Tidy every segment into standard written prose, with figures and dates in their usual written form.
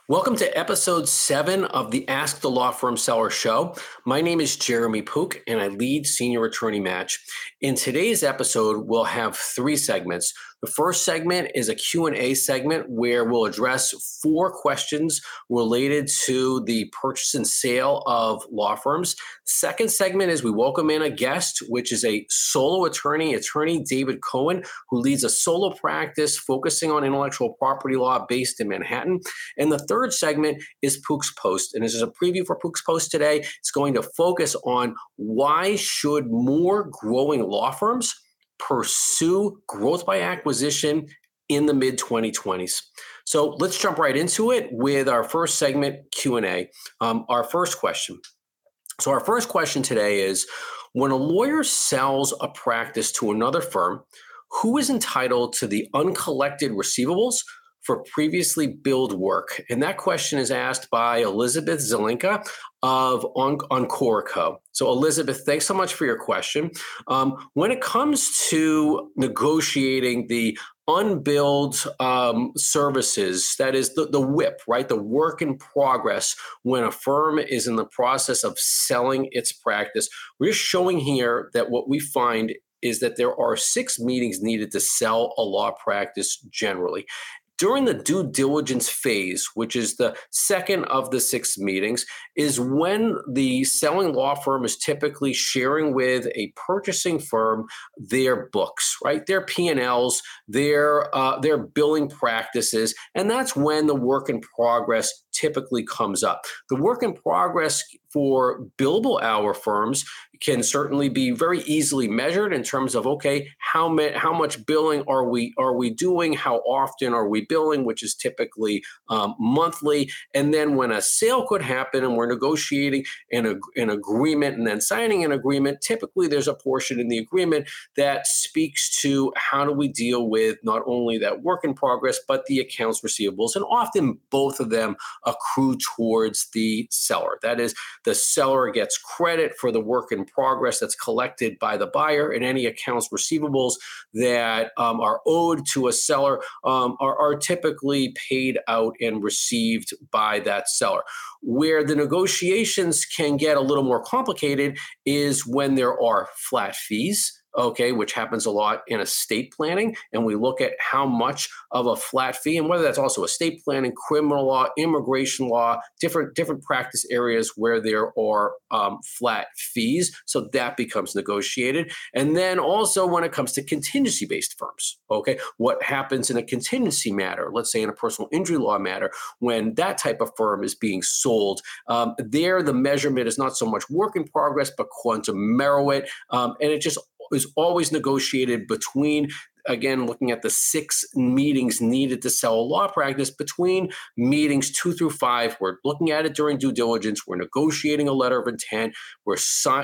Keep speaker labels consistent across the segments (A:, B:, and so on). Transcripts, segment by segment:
A: Welcome to episode 7 of the Ask the Law Firm Seller Show. My name is Jeremy Pook, and I lead Senior Attorney Match. In today's episode, we'll have 3 segments. The first segment is a Q&A segment where we'll address 4 questions related to the purchase and sale of law firms. Second segment is we welcome in a guest, which is a solo attorney, Attorney David Cohen, who leads a solo practice focusing on intellectual property law based in Manhattan. And the third segment is Pook's Post. And this is a preview for Pook's Post today. It's going to focus on why should more growing law firms pursue growth by acquisition in the mid-2020s. So let's jump right into it with our first segment, Q&A. Our first question. So our first question today is, when a lawyer sells a practice to another firm, who is entitled to the uncollected receivables for previously billed work? And that question is asked by Elizabeth Zelinka of Encorico. So Elizabeth, thanks so much for your question. When it comes to negotiating the unbilled services, that is the WIP, right? The work in progress, when a firm is in the process of selling its practice, we're showing here that what we find is that there are 6 meetings needed to sell a law practice generally. During the due diligence phase, which is the second of the 6 meetings, is when the selling law firm is typically sharing with a purchasing firm their books, right? Their P&Ls, their billing practices, and that's when the work in progress typically comes up. The work in progress for billable hour firms can certainly be very easily measured in terms of, okay, how much billing are we doing? How often are we billing, which is typically monthly. And then when a sale could happen and we're negotiating an agreement and then signing an agreement, typically there's a portion in the agreement that speaks to how do we deal with not only that work in progress, but the accounts receivables. And often both of them accrue towards the seller. That is, the seller gets credit for the work in progress that's collected by the buyer, and any accounts receivables that are owed to a seller are typically paid out and received by that seller. Where the negotiations can get a little more complicated is when there are flat fees, okay, which happens a lot in estate planning. And we look at how much of a flat fee, and whether that's also estate planning, criminal law, immigration law, different practice areas where there are flat fees. So that becomes negotiated. And then also when it comes to contingency-based firms, okay, what happens in a contingency matter, let's say in a personal injury law matter, when that type of firm is being sold, there the measurement is not so much work in progress, but quantum merit. And it just is always negotiated between, again, looking at the 6 meetings needed to sell a law practice, between meetings 2 through 5. We're looking at it during due diligence. We're negotiating a letter of intent. We sign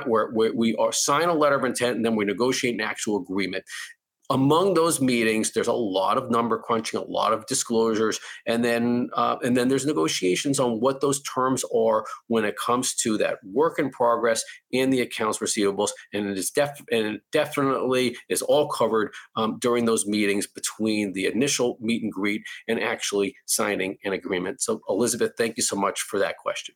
A: a letter of intent, and then we negotiate an actual agreement. Among those meetings, there's a lot of number crunching, a lot of disclosures, and then there's negotiations on what those terms are when it comes to that work in progress and the accounts receivables. And it definitely is all covered during those meetings between the initial meet and greet and actually signing an agreement. So, Elizabeth, thank you so much for that question.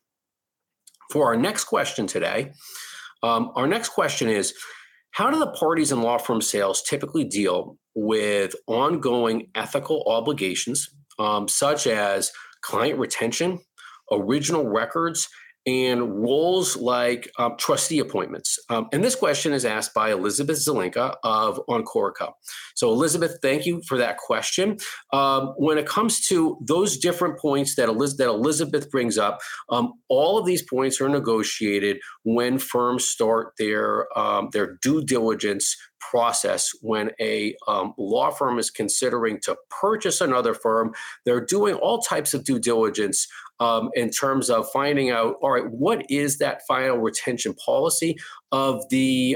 A: For our next question today, our next question is, how do the parties in law firm sales typically deal with ongoing ethical obligations, such as client retention, original records, and roles like trustee appointments? And this question is asked by Elizabeth Zelinka of Encorico. So Elizabeth, thank you for that question. When it comes to those different points that Elizabeth brings up, all of these points are negotiated when firms start their due diligence process. When a law firm is considering to purchase another firm, they're doing all types of due diligence in terms of finding out, all right, what is that final retention policy of the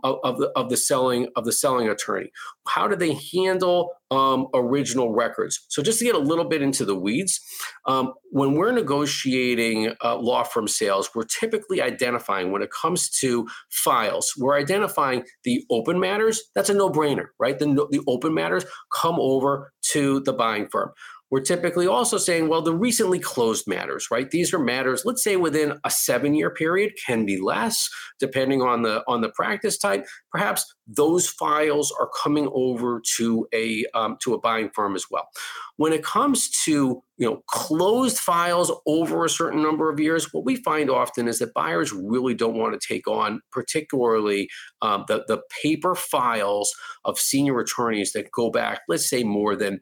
A: selling attorney? How do they handle original records? So just to get a little bit into the weeds, when we're negotiating law firm sales, we're typically identifying, when it comes to files, we're identifying the open matters. That's a no-brainer, right? The open matters come over to the buying firm. we're typically also saying, well, the recently closed matters, right? These are matters, let's say within a 7-year period, can be less, depending on the practice type. Perhaps those files are coming over to a buying firm as well. When it comes to closed files over a certain number of years, what we find often is that buyers really don't want to take on, particularly the paper files of senior attorneys that go back, let's say, more than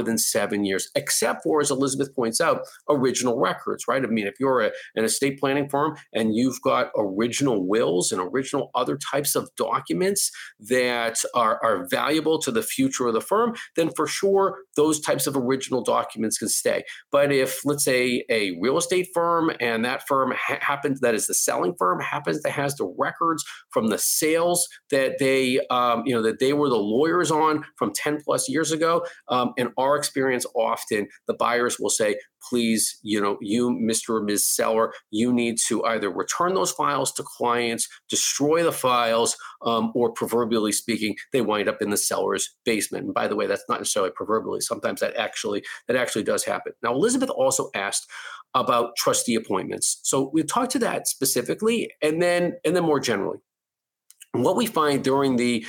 A: 7 years, except for, as Elizabeth points out, original records, right? I mean, if you're an estate planning firm and you've got original wills and original other types of documents that are valuable to the future of the firm, then for sure those types of original documents can stay. But if, let's say, a real estate firm and that firm that is the selling firm, happens to has the records from the sales that they were the lawyers on from 10 plus years ago, in our experience, often the buyers will say, please, you, Mr. or Ms. Seller, you need to either return those files to clients, destroy the files, or proverbially speaking, they wind up in the seller's basement. And by the way, that's not necessarily proverbially. Sometimes that actually does happen. Now, Elizabeth also asked about trustee appointments. So we talked to that specifically, and then more generally. What we find during the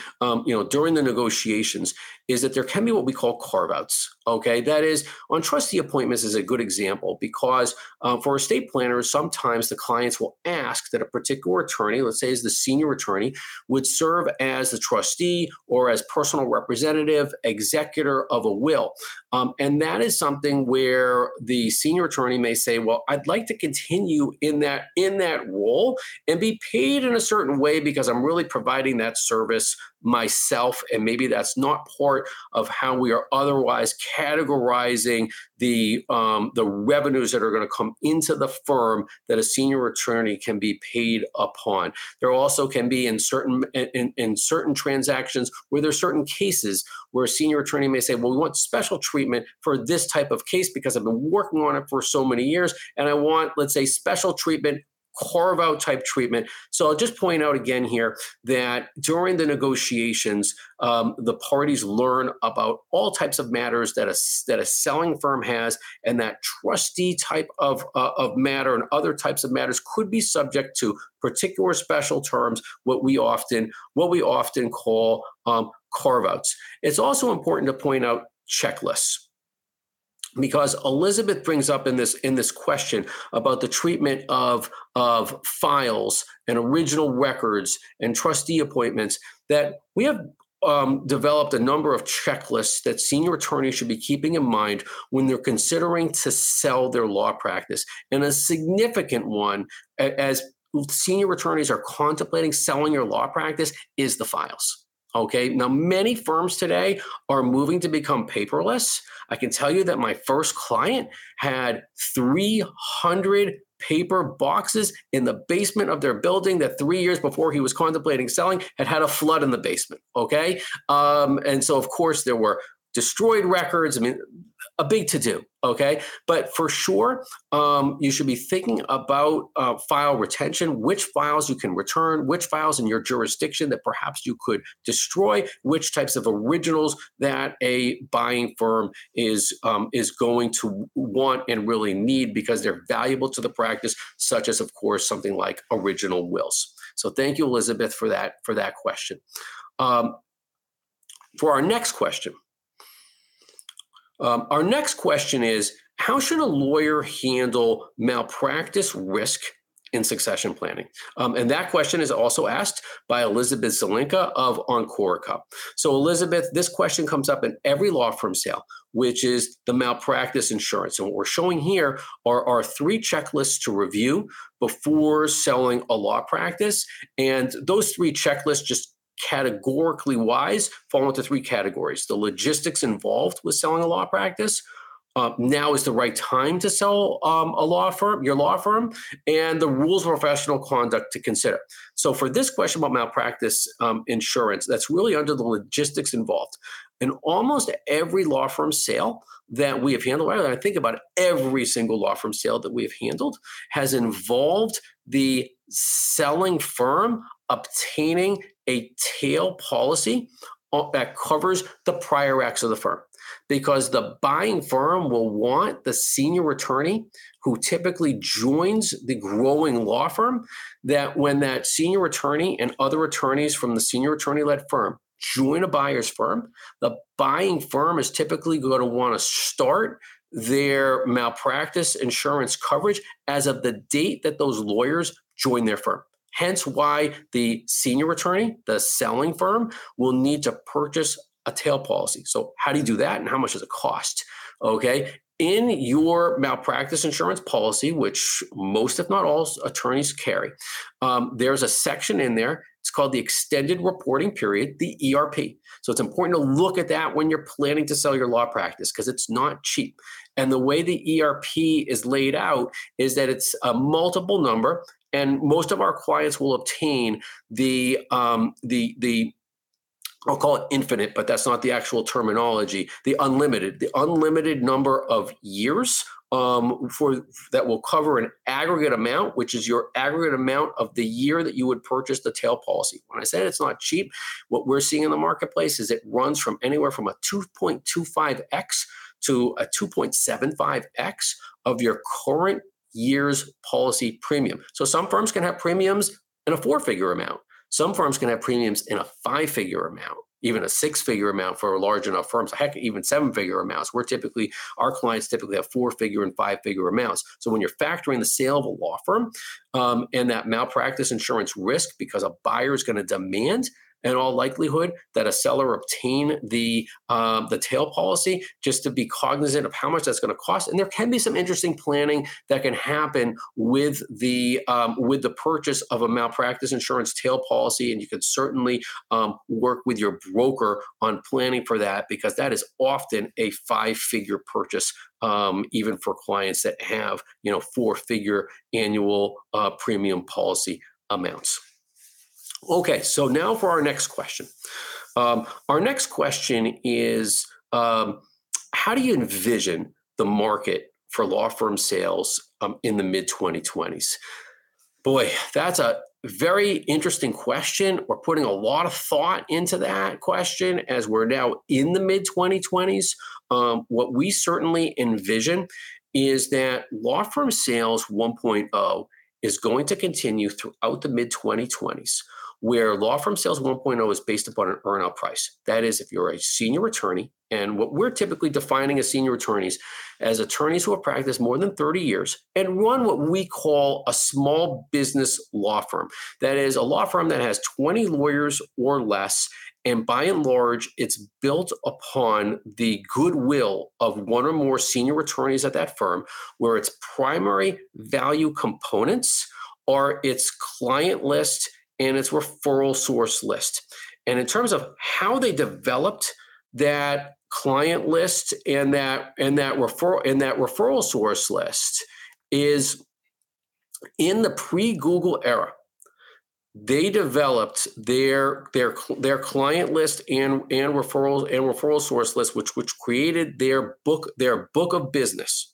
A: negotiations is that there can be what we call carve-outs. Okay, that is, on trustee appointments is a good example because for estate planners, sometimes the clients will ask that a particular attorney, let's say as the senior attorney, would serve as the trustee or as personal representative, executor of a will. And that is something where the senior attorney may say, well, I'd like to continue in that role and be paid in a certain way because I'm really providing that service myself, and maybe that's not part of how we are otherwise categorizing the revenues that are going to come into the firm that a senior attorney can be paid upon. There also can be in certain transactions where there's certain cases where a senior attorney may say, well, we want special treatment for this type of case because I've been working on it for so many years, and I want, let's say, special treatment, carve-out type treatment. So I'll just point out again here that during the negotiations, the parties learn about all types of matters that a selling firm has, and that trustee type of matter and other types of matters could be subject to particular special terms, what we often call carve-outs. It's also important to point out checklists, because Elizabeth brings up in this question about the treatment of files and original records and trustee appointments, that we have developed a number of checklists that senior attorneys should be keeping in mind when they're considering to sell their law practice. And a significant one, as senior attorneys are contemplating selling your law practice, is the files. Okay, now many firms today are moving to become paperless. I can tell you that my first client had 300 paper boxes in the basement of their building that 3 years before he was contemplating selling had a flood in the basement. Okay, and so of course there were destroyed records. I mean, a big to-do, okay? But for sure, you should be thinking about file retention, which files you can return, which files in your jurisdiction that perhaps you could destroy, which types of originals that a buying firm is going to want and really need because they're valuable to the practice, such as, of course, something like original wills. So thank you, Elizabeth, for that question. For our next question, is, how should a lawyer handle malpractice risk in succession planning? And that question is also asked by Elizabeth Zelinka of Encorica. So Elizabeth, this question comes up in every law firm sale, which is the malpractice insurance. And what we're showing here are 3 checklists to review before selling a law practice. And those 3 checklists, just categorically wise, fall into 3 categories. The logistics involved with selling a law practice. Now is the right time to sell your law firm, and the rules of professional conduct to consider. So for this question about malpractice insurance, that's really under the logistics involved. In almost every law firm sale that we have handled, I think about it, every single law firm sale that we have handled has involved the selling firm obtaining a tail policy that covers the prior acts of the firm. because the buying firm will want the senior attorney who typically joins the growing law firm, that when that senior attorney and other attorneys from the senior attorney-led firm join a buyer's firm, the buying firm is typically going to want to start their malpractice insurance coverage as of the date that those lawyers join their firm. Hence why the senior attorney, the selling firm, will need to purchase a tail policy. So how do you do that, and how much does it cost? Okay. In your malpractice insurance policy, which most, if not all, attorneys carry, there's a section in there. It's called the extended reporting period, the ERP. So it's important to look at that when you're planning to sell your law practice, because it's not cheap. And the way the ERP is laid out is that it's a multiple number, and most of our clients will obtain the I'll call it infinite, but that's not the actual terminology. The unlimited number of years for that will cover an aggregate amount, which is your aggregate amount of the year that you would purchase the tail policy. When I said it's not cheap, what we're seeing in the marketplace is it runs from anywhere from a 2.25x to a 2.75x of your current year's policy premium. So some firms can have premiums in a 4-figure amount. Some firms can have premiums in a 5-figure amount, even a 6-figure amount for large enough firms. Heck, even 7-figure amounts. Our clients typically have 4-figure and 5-figure amounts. So when you're factoring the sale of a law firm and that malpractice insurance risk, because a buyer is going to demand, in all likelihood, that a seller obtain the tail policy, just to be cognizant of how much that's going to cost. And there can be some interesting planning that can happen with the purchase of a malpractice insurance tail policy, and you can certainly work with your broker on planning for that, because that is often a 5-figure purchase, even for clients that have 4-figure annual premium policy amounts. Okay, so now for our next question. Our next question is, how do you envision the market for law firm sales in the mid-2020s? Boy, that's a very interesting question. We're putting a lot of thought into that question as we're now in the mid-2020s. What we certainly envision is that law firm sales 1.0 is going to continue throughout the mid-2020s, where law firm sales 1.0 is based upon an earn-out price. That is, if you're a senior attorney, and what we're typically defining as senior attorneys as attorneys who have practiced more than 30 years and run what we call a small business law firm. That is a law firm that has 20 lawyers or less, and by and large, it's built upon the goodwill of one or more senior attorneys at that firm, where its primary value components are its client list and its referral source list. And in terms of how they developed that client list and that referral source list, is in the pre-Google era. They developed their client list and referral source list, which created their book of business.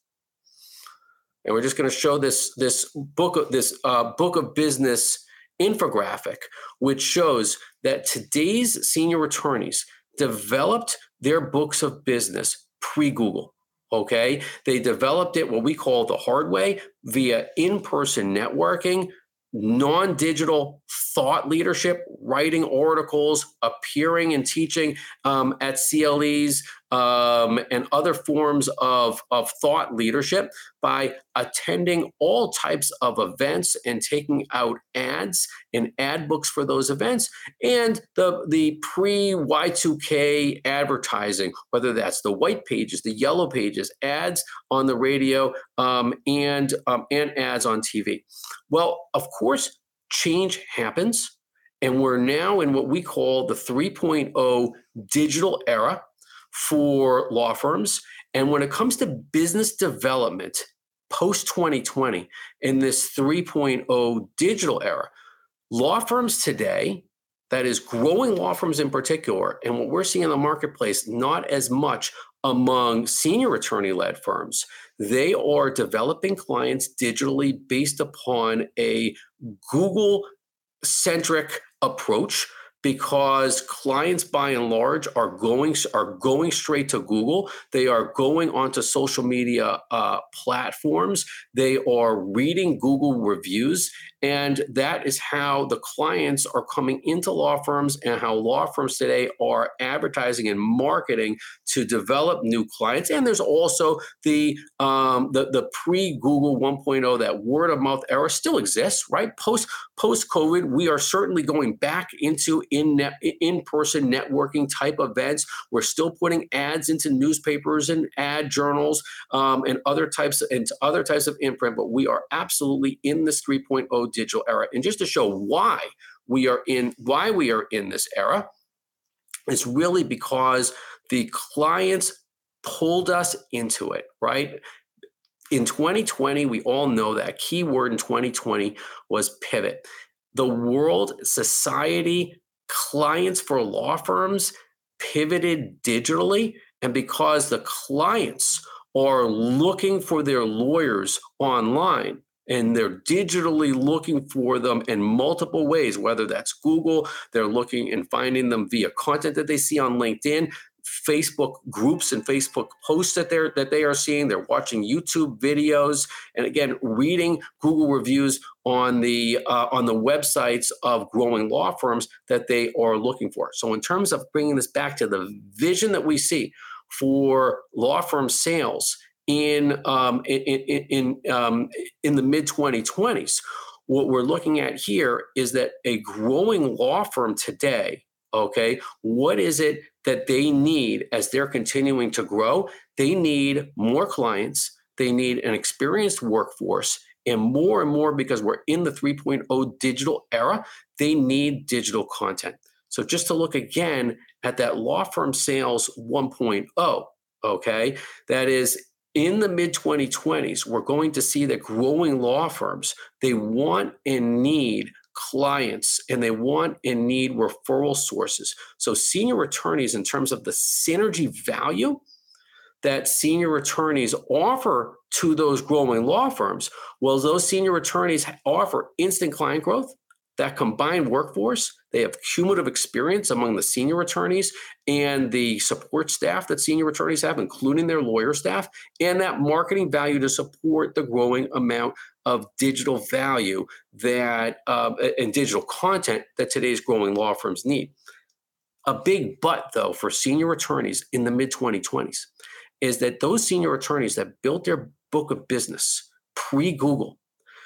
A: And we're just going to show this book of business infographic, which shows that today's senior attorneys developed their books of business pre-Google. Okay, they developed it what we call the hard way, via in-person networking, non-digital thought leadership, writing articles, appearing and teaching at CLEs and other forms of thought leadership, by attending all types of events and taking out ads and ad books for those events, and the pre-Y2K advertising, whether that's the white pages, the yellow pages, ads on the radio, and ads on TV. Well, of course, change happens, and we're now in what we call the 3.0 digital era for law firms. And when it comes to business development post-2020 in this 3.0 digital era, law firms today, that is growing law firms in particular, and what we're seeing in the marketplace, not as much among senior attorney-led firms, they are developing clients digitally based upon a Google-centric approach because clients by and large are going straight to Google. They are going onto social media platforms. They are reading Google reviews, and that is how the clients are coming into law firms, and how law firms today are advertising and marketing to develop new clients. And there's also the pre-Google 1.0, that word of mouth era still exists, right? Post COVID, we are certainly going back into in-person networking type events. We're still putting ads into newspapers and ad journals, and other types of imprint, but we are absolutely in this 3.0 digital era. And just to show why we are in this era, it's really because the clients pulled us into it, right? In 2020, we all know that a key word in 2020 was pivot. The world, society, clients for law firms pivoted digitally. And because the clients are looking for their lawyers online, and they're digitally looking for them in multiple ways, whether that's Google, they're looking and finding them via content that they see on LinkedIn, Facebook groups and Facebook posts that they are seeing. They're watching YouTube videos, and again, reading Google reviews on the websites of growing law firms that they are looking for. So, in terms of bringing this back to the vision that we see for law firm sales in the mid 2020s, what we're looking at here is that a growing law firm today, okay, what is it that they need as they're continuing to grow? They need more clients. They need an experienced workforce. And more, because we're in the 3.0 digital era, they need digital content. So just to look again at that law firm sales 1.0, okay, that is in the mid 2020s, we're going to see that growing law firms, they want and need clients, and they want and need referral sources. So senior attorneys, in terms of the synergy value that senior attorneys offer to those growing law firms, well, those senior attorneys offer instant client growth, that combined workforce. They have cumulative experience among the senior attorneys and the support staff that senior attorneys have, including their lawyer staff, and that marketing value to support the growing amount of digital value that and digital content that today's growing law firms need. A big but, though, for senior attorneys in the mid 2020s is that those senior attorneys that built their book of business pre-Google,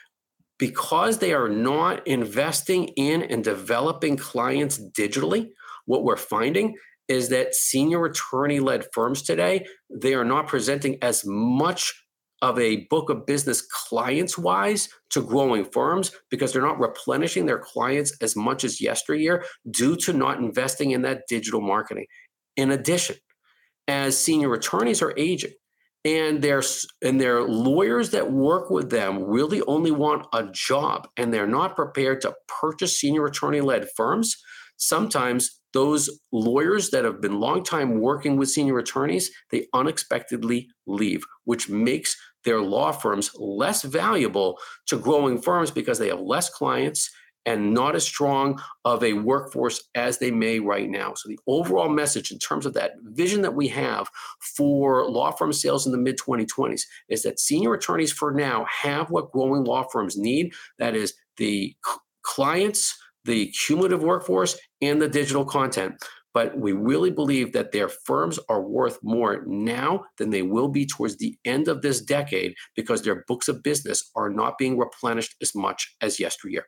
A: because they are not investing in and developing clients digitally, what we're finding is that senior attorney-led firms today, they are not presenting as much of a book of business clients-wise to growing firms, because they're not replenishing their clients as much as yesteryear due to not investing in that digital marketing. In addition, as senior attorneys are aging, and their lawyers that work with them really only want a job, and they're not prepared to purchase senior attorney-led firms, sometimes those lawyers that have been long time working with senior attorneys, they unexpectedly leave, which makes their law firms less valuable to growing firms because they have less clients and not as strong of a workforce as they may right now. So the overall message in terms of that vision that we have for law firm sales in the mid 2020s is that senior attorneys for now have what growing law firms need. That is the clients, the cumulative workforce, and the digital content. But we really believe that their firms are worth more now than they will be towards the end of this decade, because their books of business are not being replenished as much as yesteryear.